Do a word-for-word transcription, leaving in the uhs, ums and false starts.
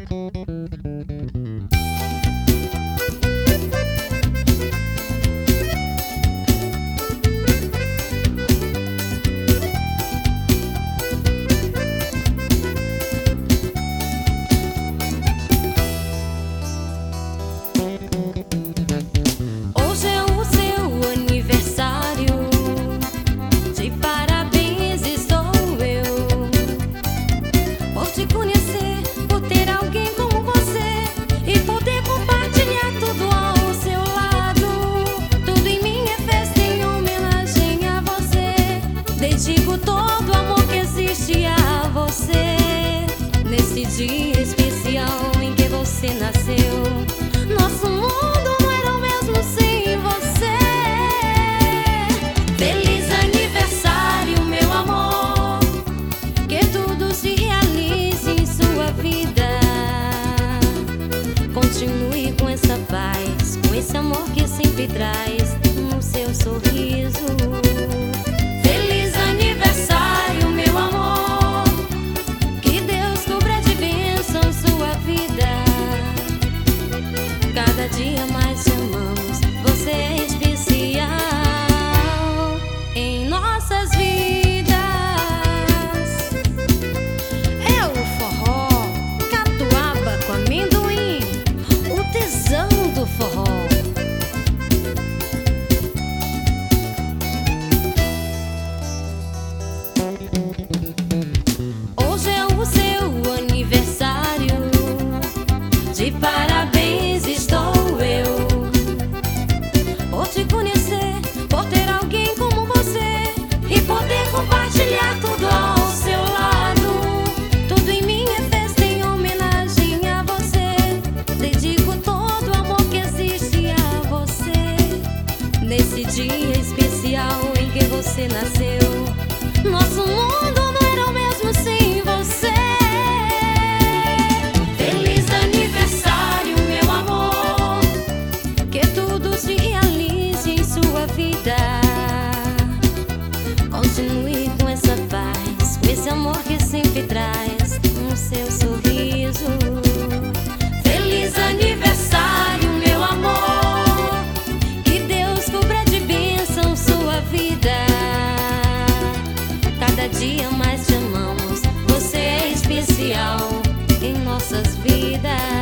Hoje é o seu aniversário, de parabéns estou eu, por te conhecer, por ter alguém como você e poder compartilhar tudo ao seu lado. Tudo em mim é festa em homenagem a você. Dedico todo o amor que existe a você, nesse dia especial em que você nasceu. Nosso mundo não era o mesmo sem você. Feliz aniversário, meu amor, que tudo se realize em sua vida. Continue com essa paz, com esse amor que sempre traz no seu sorriso. Feliz aniversário, meu amor, que Deus cubra de bênção sua vida. Cada dia mais te amamos, você é especial em nossas vidas. É o forró, catuaba com amendoim, o tesão do forró. Hoje é o seu aniversário, de parabéns estou eu, por te conhecer, por ter alguém como você e poder compartilhar tudo ao seu lado. Tudo em mim é festa em homenagem a você. Dedico todo o amor que existe a você, nesse dia especial em que você nasceu. Nosso mundo não era o mesmo sem você. Feliz aniversário, meu amor, que tudo se realize em sua vida. Continue com essa paz, com esse amor que sempre traz no seu sorriso. Feliz aniversário, meu amor, que Deus cubra de bênção sua vida. Cada dia mais te amamos, você é especial em nossas vidas.